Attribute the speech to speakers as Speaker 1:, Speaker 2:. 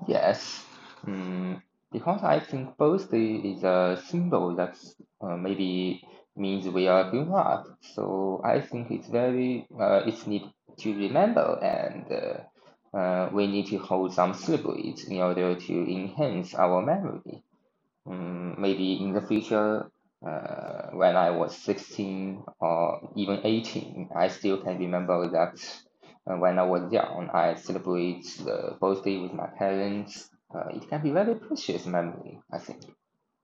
Speaker 1: Yes, mm, because I think birthday is a symbol that maybe means we are growing up. So I think it's need to remember and we need to hold some celebrate in order to enhance our memory. Maybe in the future, when I was 16 or even 18, I still can remember that when I was young, I celebrate the birthday with my parents. It can be very precious memory, I think.